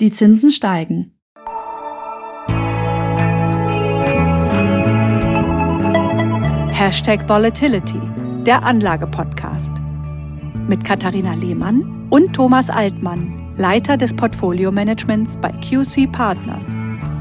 Die Zinsen steigen. #Volatility, der Anlage-Podcast. Mit Katharina Lehmann und Thomas Altmann, Leiter des Portfolio-Managements bei QC Partners.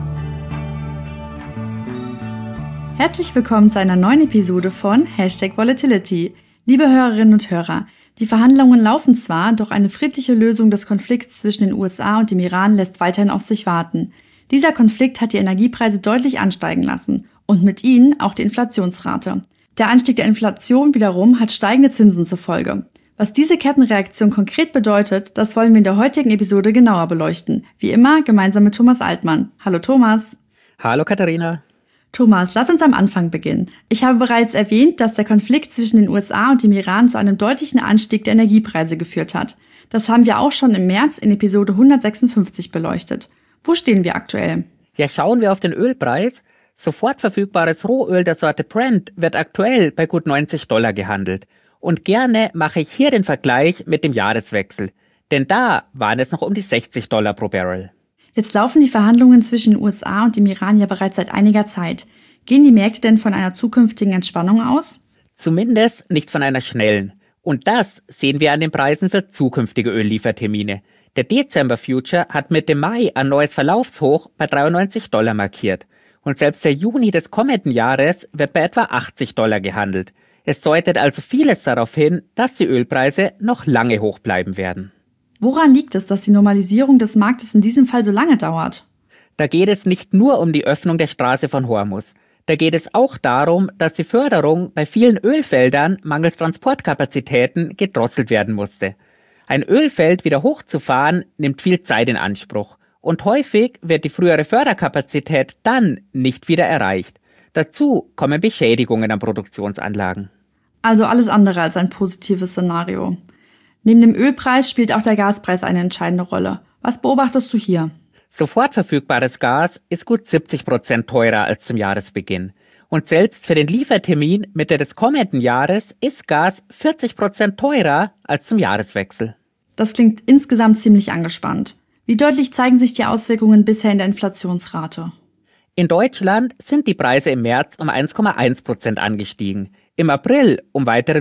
Herzlich willkommen zu einer neuen Episode von #Volatility. Liebe Hörerinnen und Hörer, die Verhandlungen laufen zwar, doch eine friedliche Lösung des Konflikts zwischen den USA und dem Iran lässt weiterhin auf sich warten. Dieser Konflikt hat die Energiepreise deutlich ansteigen lassen und mit ihnen auch die Inflationsrate. Der Anstieg der Inflation wiederum hat steigende Zinsen zur Folge. Was diese Kettenreaktion konkret bedeutet, das wollen wir in der heutigen Episode genauer beleuchten. Wie immer gemeinsam mit Thomas Altmann. Hallo Thomas. Hallo Katharina. Thomas, lass uns am Anfang beginnen. Ich habe bereits erwähnt, dass der Konflikt zwischen den USA und dem Iran zu einem deutlichen Anstieg der Energiepreise geführt hat. Das haben wir auch schon im März in Episode 156 beleuchtet. Wo stehen wir aktuell? Ja, schauen wir auf den Ölpreis. Sofort verfügbares Rohöl der Sorte Brent wird aktuell bei gut $90 gehandelt. Und gerne mache ich hier den Vergleich mit dem Jahreswechsel. Denn da waren es noch um die $60 pro Barrel. Jetzt laufen die Verhandlungen zwischen den USA und dem Iran ja bereits seit einiger Zeit. Gehen die Märkte denn von einer zukünftigen Entspannung aus? Zumindest nicht von einer schnellen. Und das sehen wir an den Preisen für zukünftige Ölliefertermine. Der Dezember-Future hat mit dem Mai ein neues Verlaufshoch bei $93 markiert. Und selbst der Juni des kommenden Jahres wird bei etwa $80 gehandelt. Es deutet also vieles darauf hin, dass die Ölpreise noch lange hoch bleiben werden. Woran liegt es, dass die Normalisierung des Marktes in diesem Fall so lange dauert? Da geht es nicht nur um die Öffnung der Straße von Hormuz. Da geht es auch darum, dass die Förderung bei vielen Ölfeldern mangels Transportkapazitäten gedrosselt werden musste. Ein Ölfeld wieder hochzufahren, nimmt viel Zeit in Anspruch. Und häufig wird die frühere Förderkapazität dann nicht wieder erreicht. Dazu kommen Beschädigungen an Produktionsanlagen. Also alles andere als ein positives Szenario. Neben dem Ölpreis spielt auch der Gaspreis eine entscheidende Rolle. Was beobachtest du hier? Sofort verfügbares Gas ist gut 70% teurer als zum Jahresbeginn. Und selbst für den Liefertermin Mitte des kommenden Jahres ist Gas 40% teurer als zum Jahreswechsel. Das klingt insgesamt ziemlich angespannt. Wie deutlich zeigen sich die Auswirkungen bisher in der Inflationsrate? In Deutschland sind die Preise im März um 1,1% angestiegen, im April um weitere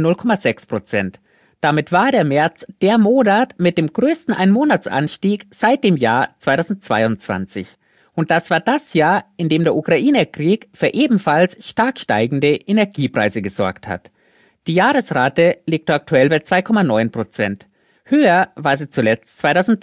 0,6%. Damit war der März der Monat mit dem größten Einmonatsanstieg seit dem Jahr 2022. Und das war das Jahr, in dem der Ukraine-Krieg für ebenfalls stark steigende Energiepreise gesorgt hat. Die Jahresrate liegt aktuell bei 2,9%. Höher war sie zuletzt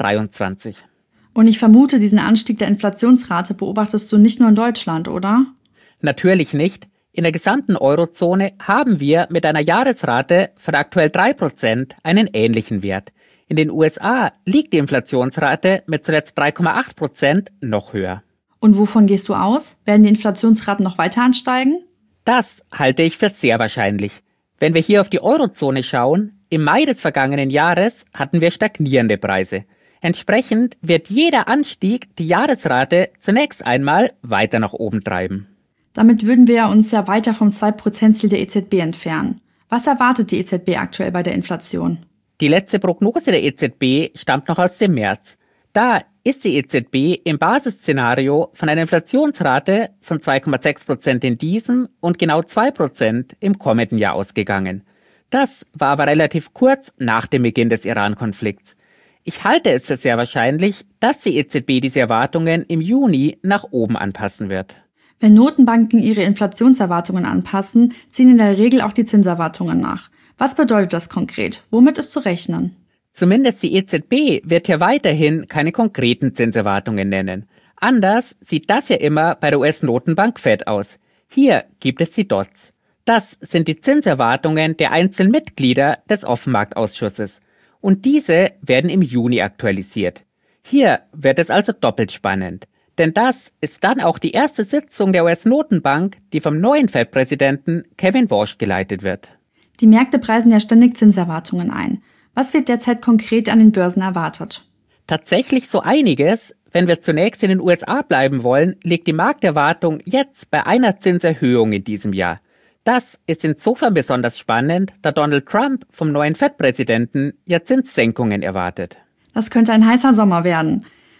2023. Und ich vermute, diesen Anstieg der Inflationsrate beobachtest du nicht nur in Deutschland, oder? Natürlich nicht. In der gesamten Eurozone haben wir mit einer Jahresrate von aktuell 3% einen ähnlichen Wert. In den USA liegt die Inflationsrate mit zuletzt 3,8% noch höher. Und wovon gehst du aus? Werden die Inflationsraten noch weiter ansteigen? Das halte ich für sehr wahrscheinlich. Wenn wir hier auf die Eurozone schauen, im Mai des vergangenen Jahres hatten wir stagnierende Preise. Entsprechend wird jeder Anstieg die Jahresrate zunächst einmal weiter nach oben treiben. Damit würden wir uns ja weiter vom 2%-Ziel der EZB entfernen. Was erwartet die EZB aktuell bei der Inflation? Die letzte Prognose der EZB stammt noch aus dem März. Da ist die EZB im Basisszenario von einer Inflationsrate von 2,6% in diesem und genau 2% im kommenden Jahr ausgegangen. Das war aber relativ kurz nach dem Beginn des Iran-Konflikts. Ich halte es für sehr wahrscheinlich, dass die EZB diese Erwartungen im Juni nach oben anpassen wird. Wenn Notenbanken ihre Inflationserwartungen anpassen, ziehen in der Regel auch die Zinserwartungen nach. Was bedeutet das konkret? Womit ist zu rechnen? Zumindest die EZB wird hier weiterhin keine konkreten Zinserwartungen nennen. Anders sieht das ja immer bei der US-Notenbank Fed aus. Hier gibt es die DOTs. Das sind die Zinserwartungen der einzelnen Mitglieder des Offenmarktausschusses. Und diese werden im Juni aktualisiert. Hier wird es also doppelt spannend. Denn das ist dann auch die erste Sitzung der US-Notenbank, die vom neuen Fed-Präsidenten Kevin Warsh geleitet wird. Die Märkte preisen ja ständig Zinserwartungen ein. Was wird derzeit konkret an den Börsen erwartet? Tatsächlich so einiges. Wenn wir zunächst in den USA bleiben wollen, liegt die Markterwartung jetzt bei einer Zinserhöhung in diesem Jahr. Das ist insofern besonders spannend, da Donald Trump vom neuen Fed-Präsidenten ja Zinssenkungen erwartet. Das könnte ein heißer Sommer werden.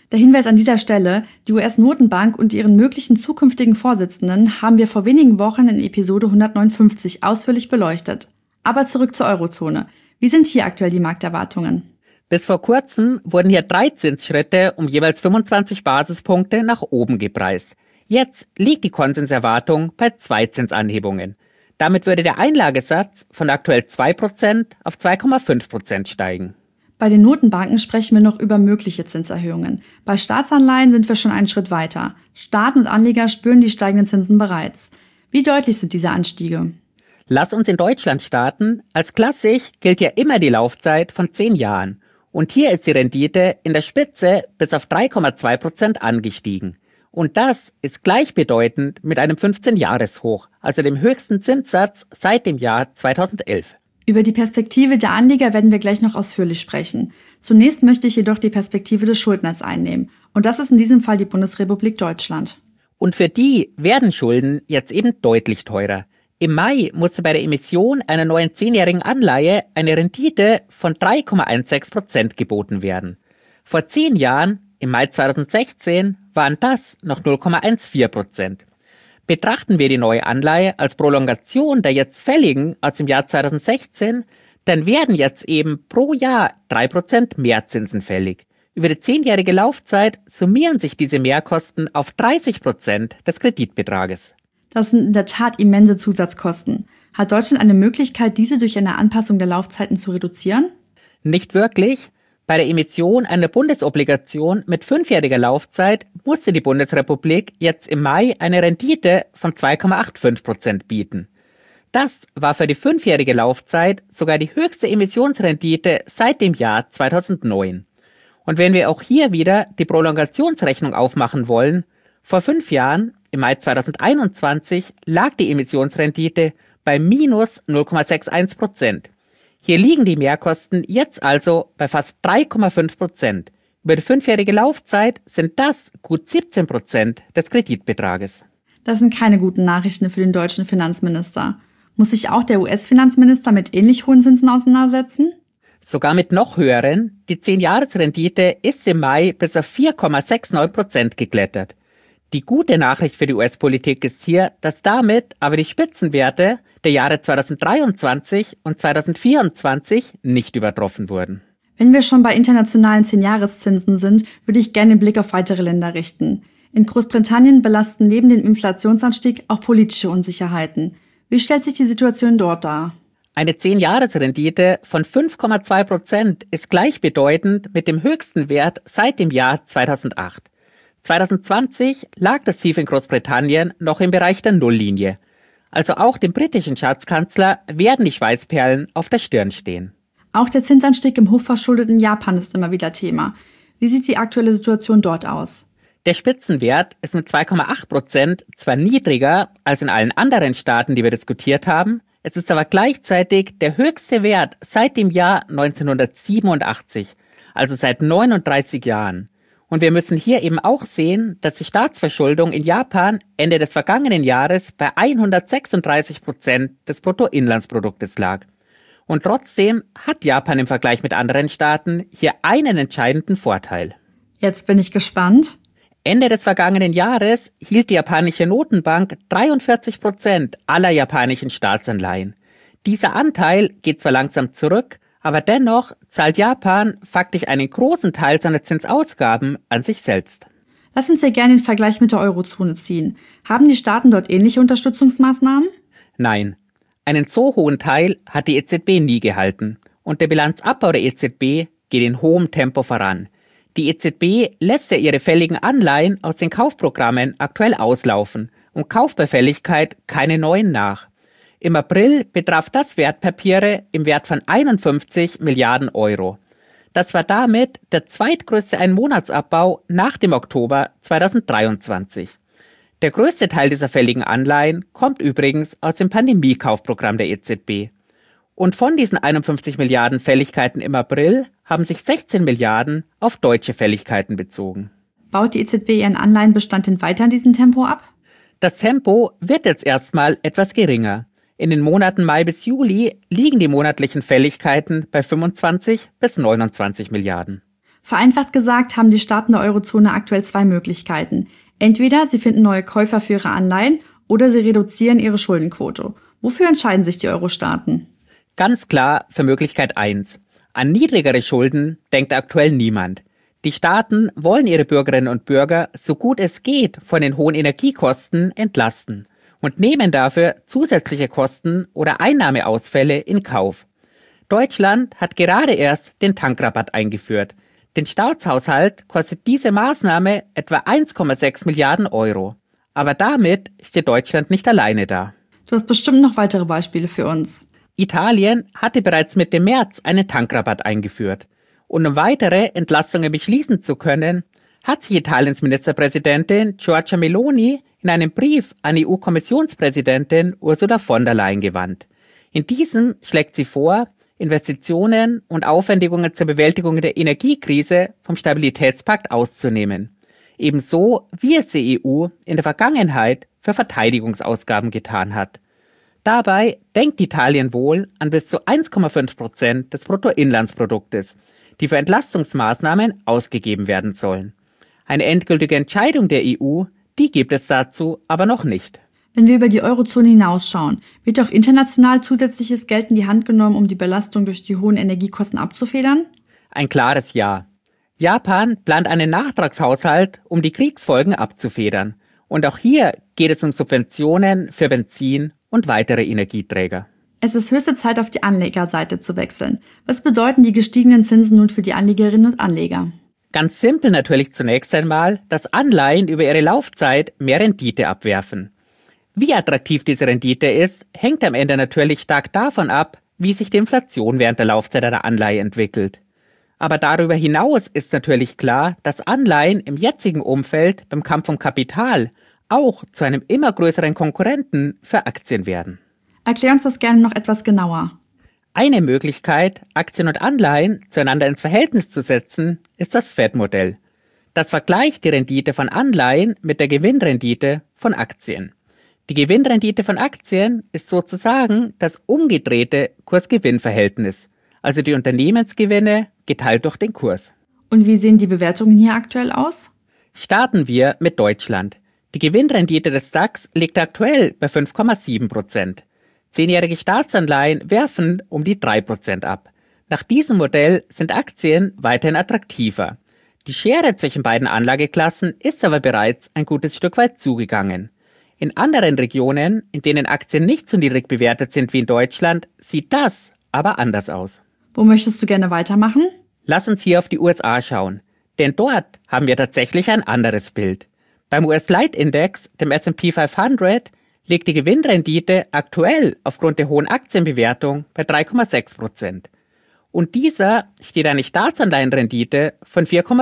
Der Hinweis an dieser Stelle, die US-Notenbank und ihren möglichen zukünftigen Vorsitzenden haben wir vor wenigen Wochen in Episode 159 ausführlich beleuchtet. Aber zurück zur Eurozone. Wie sind hier aktuell die Markterwartungen? Bis vor kurzem wurden hier 3 Zinsschritte um jeweils 25 Basispunkte nach oben gepreist. Jetzt liegt die Konsenserwartung bei 2 Zinsanhebungen. Damit würde der Einlagesatz von aktuell 2% auf 2,5% steigen. Bei den Notenbanken sprechen wir noch über mögliche Zinserhöhungen. Bei Staatsanleihen sind wir schon einen Schritt weiter. Staaten und Anleger spüren die steigenden Zinsen bereits. Wie deutlich sind diese Anstiege? Lass uns in Deutschland starten. Als klassisch gilt ja immer die Laufzeit von 10 Jahren. Und hier ist die Rendite in der Spitze bis auf 3,2% angestiegen. Und das ist gleichbedeutend mit einem 15-Jahres-Hoch, also dem höchsten Zinssatz seit dem Jahr 2011. Über die Perspektive der Anleger werden wir gleich noch ausführlich sprechen. Zunächst möchte ich jedoch die Perspektive des Schuldners einnehmen. Und das ist in diesem Fall die Bundesrepublik Deutschland. Und für die werden Schulden jetzt eben deutlich teurer. Im Mai musste bei der Emission einer neuen 10-jährigen Anleihe eine Rendite von 3,16% geboten werden. Vor 10 Jahren, im Mai 2016, waren das noch 0,14%. Betrachten wir die neue Anleihe als Prolongation der jetzt fälligen aus dem Jahr 2016, dann werden jetzt eben pro Jahr 3% mehr Zinsen fällig. Über die 10-jährige Laufzeit summieren sich diese Mehrkosten auf 30% des Kreditbetrages. Das sind in der Tat immense Zusatzkosten. Hat Deutschland eine Möglichkeit, diese durch eine Anpassung der Laufzeiten zu reduzieren? Nicht wirklich. Bei der Emission einer Bundesobligation mit 5-jähriger Laufzeit musste die Bundesrepublik jetzt im Mai eine Rendite von 2,85% bieten. Das war für die 5-jährige Laufzeit sogar die höchste Emissionsrendite seit dem Jahr 2009. Und wenn wir auch hier wieder die Prolongationsrechnung aufmachen wollen, vor 5 Jahren, im Mai 2021, lag die Emissionsrendite bei minus 0,61%. Hier liegen die Mehrkosten jetzt also bei fast 3,5%. Über die 5-jährige Laufzeit sind das gut 17% des Kreditbetrages. Das sind keine guten Nachrichten für den deutschen Finanzminister. Muss sich auch der US-Finanzminister mit ähnlich hohen Zinsen auseinandersetzen? Sogar mit noch höheren. Die 10-Jahres-Rendite ist im Mai bis auf 4,69% geklettert. Die gute Nachricht für die US-Politik ist hier, dass damit aber die Spitzenwerte der Jahre 2023 und 2024 nicht übertroffen wurden. Wenn wir schon bei internationalen 10-Jahreszinsen sind, würde ich gerne den Blick auf weitere Länder richten. In Großbritannien belasten neben dem Inflationsanstieg auch politische Unsicherheiten. Wie stellt sich die Situation dort dar? Eine 10-Jahres-Rendite von 5,2% ist gleichbedeutend mit dem höchsten Wert seit dem Jahr 2008. 2020 lag das Tief in Großbritannien noch im Bereich der Nulllinie. Also auch dem britischen Schatzkanzler werden die Schweißperlen auf der Stirn stehen. Auch der Zinsanstieg im hochverschuldeten Japan ist immer wieder Thema. Wie sieht die aktuelle Situation dort aus? Der Spitzenwert ist mit 2,8% zwar niedriger als in allen anderen Staaten, die wir diskutiert haben, es ist aber gleichzeitig der höchste Wert seit dem Jahr 1987, also seit 39 Jahren. Und wir müssen hier eben auch sehen, dass die Staatsverschuldung in Japan Ende des vergangenen Jahres bei 136% des Bruttoinlandsproduktes lag. Und trotzdem hat Japan im Vergleich mit anderen Staaten hier einen entscheidenden Vorteil. Jetzt bin ich gespannt. Ende des vergangenen Jahres hielt die japanische Notenbank 43% aller japanischen Staatsanleihen. Dieser Anteil geht zwar langsam zurück, aber dennoch zahlt Japan faktisch einen großen Teil seiner Zinsausgaben an sich selbst. Lass uns hier gerne den Vergleich mit der Eurozone ziehen. Haben die Staaten dort ähnliche Unterstützungsmaßnahmen? Nein, einen so hohen Teil hat die EZB nie gehalten. Und der Bilanzabbau der EZB geht in hohem Tempo voran. Die EZB lässt ja ihre fälligen Anleihen aus den Kaufprogrammen aktuell auslaufen und kauft bei Fälligkeit keine neuen nach. Im April betraf das Wertpapiere im Wert von 51 Milliarden Euro. Das war damit der zweitgrößte Einmonatsabbau nach dem Oktober 2023. Der größte Teil dieser fälligen Anleihen kommt übrigens aus dem Pandemiekaufprogramm der EZB. Und von diesen 51 Milliarden Fälligkeiten im April haben sich 16 Milliarden auf deutsche Fälligkeiten bezogen. Baut die EZB ihren Anleihenbestand denn weiter in diesem Tempo ab? Das Tempo wird jetzt erstmal etwas geringer. In den Monaten Mai bis Juli liegen die monatlichen Fälligkeiten bei 25 bis 29 Milliarden. Vereinfacht gesagt haben die Staaten der Eurozone aktuell 2 Möglichkeiten. Entweder sie finden neue Käufer für ihre Anleihen oder sie reduzieren ihre Schuldenquote. Wofür entscheiden sich die Euro-Staaten? Ganz klar für Möglichkeit 1. An niedrigere Schulden denkt aktuell niemand. Die Staaten wollen ihre Bürgerinnen und Bürger so gut es geht von den hohen Energiekosten entlasten und nehmen dafür zusätzliche Kosten oder Einnahmeausfälle in Kauf. Deutschland hat gerade erst den Tankrabatt eingeführt. Den Staatshaushalt kostet diese Maßnahme etwa 1,6 Milliarden Euro. Aber damit steht Deutschland nicht alleine da. Du hast bestimmt noch weitere Beispiele für uns. Italien hatte bereits Mitte März einen Tankrabatt eingeführt. Und um weitere Entlastungen beschließen zu können, hat sich Italiens Ministerpräsidentin Giorgia Meloni in einem Brief an EU-Kommissionspräsidentin Ursula von der Leyen gewandt. In diesem schlägt sie vor, Investitionen und Aufwendungen zur Bewältigung der Energiekrise vom Stabilitätspakt auszunehmen. Ebenso wie es die EU in der Vergangenheit für Verteidigungsausgaben getan hat. Dabei denkt Italien wohl an bis zu 1,5% des Bruttoinlandsproduktes, die für Entlastungsmaßnahmen ausgegeben werden sollen. Eine endgültige Entscheidung der EU, die gibt es dazu aber noch nicht. Wenn wir über die Eurozone hinausschauen, wird auch international zusätzliches Geld in die Hand genommen, um die Belastung durch die hohen Energiekosten abzufedern? Ein klares Ja. Japan plant einen Nachtragshaushalt, um die Kriegsfolgen abzufedern. Und auch hier geht es um Subventionen für Benzin und weitere Energieträger. Es ist höchste Zeit, auf die Anlegerseite zu wechseln. Was bedeuten die gestiegenen Zinsen nun für die Anlegerinnen und Anleger? Ganz simpel natürlich zunächst einmal, dass Anleihen über ihre Laufzeit mehr Rendite abwerfen. Wie attraktiv diese Rendite ist, hängt am Ende natürlich stark davon ab, wie sich die Inflation während der Laufzeit einer Anleihe entwickelt. Aber darüber hinaus ist natürlich klar, dass Anleihen im jetzigen Umfeld beim Kampf um Kapital auch zu einem immer größeren Konkurrenten für Aktien werden. Erklär uns das gerne noch etwas genauer. Eine Möglichkeit, Aktien und Anleihen zueinander ins Verhältnis zu setzen, ist das Fed-Modell. Das vergleicht die Rendite von Anleihen mit der Gewinnrendite von Aktien. Die Gewinnrendite von Aktien ist sozusagen das umgedrehte Kurs-Gewinn-Verhältnis, also die Unternehmensgewinne geteilt durch den Kurs. Und wie sehen die Bewertungen hier aktuell aus? Starten wir mit Deutschland. Die Gewinnrendite des DAX liegt aktuell bei 5,7%. 10-jährige Staatsanleihen werfen um die 3% ab. Nach diesem Modell sind Aktien weiterhin attraktiver. Die Schere zwischen beiden Anlageklassen ist aber bereits ein gutes Stück weit zugegangen. In anderen Regionen, in denen Aktien nicht so niedrig bewertet sind wie in Deutschland, sieht das aber anders aus. Wo möchtest du gerne weitermachen? Lass uns hier auf die USA schauen, denn dort haben wir tatsächlich ein anderes Bild. Beim US-Leitindex, dem S&P 500, liegt die Gewinnrendite aktuell aufgrund der hohen Aktienbewertung bei 3,6%. Und dieser steht eine Staatsanleihenrendite von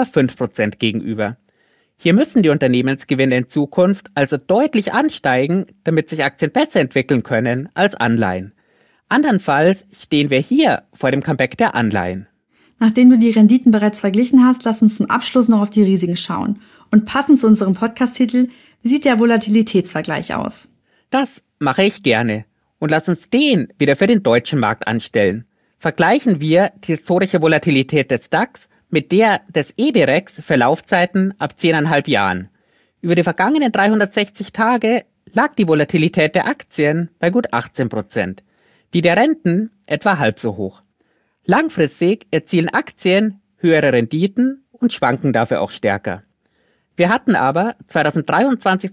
4,5% gegenüber. Hier müssen die Unternehmensgewinne in Zukunft also deutlich ansteigen, damit sich Aktien besser entwickeln können als Anleihen. Andernfalls stehen wir hier vor dem Comeback der Anleihen. Nachdem du die Renditen bereits verglichen hast, lass uns zum Abschluss noch auf die Risiken schauen. Und passend zu unserem Podcast-Titel, wie sieht der Volatilitätsvergleich aus? Das mache ich gerne. Und lass uns den wieder für den deutschen Markt anstellen. Vergleichen wir die historische Volatilität des DAX mit der des EBREX für Laufzeiten ab 10,5 Jahren. Über die vergangenen 360 Tage lag die Volatilität der Aktien bei gut 18%, die der Renten etwa halb so hoch. Langfristig erzielen Aktien höhere Renditen und schwanken dafür auch stärker. Wir hatten aber 2023,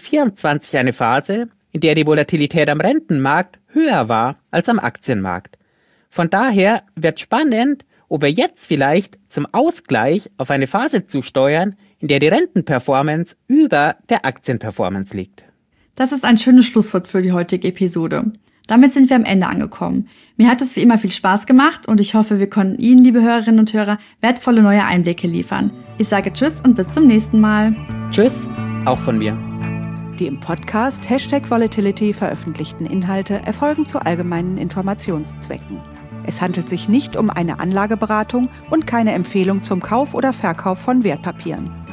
2024 eine Phase, in der die Volatilität am Rentenmarkt höher war als am Aktienmarkt. Von daher wird spannend, ob wir jetzt vielleicht zum Ausgleich auf eine Phase zusteuern, in der die Rentenperformance über der Aktienperformance liegt. Das ist ein schönes Schlusswort für die heutige Episode. Damit sind wir am Ende angekommen. Mir hat es wie immer viel Spaß gemacht und ich hoffe, wir konnten Ihnen, liebe Hörerinnen und Hörer, wertvolle neue Einblicke liefern. Ich sage Tschüss und bis zum nächsten Mal. Tschüss, auch von mir. Die im Podcast #Volatility veröffentlichten Inhalte erfolgen zu allgemeinen Informationszwecken. Es handelt sich nicht um eine Anlageberatung und keine Empfehlung zum Kauf oder Verkauf von Wertpapieren.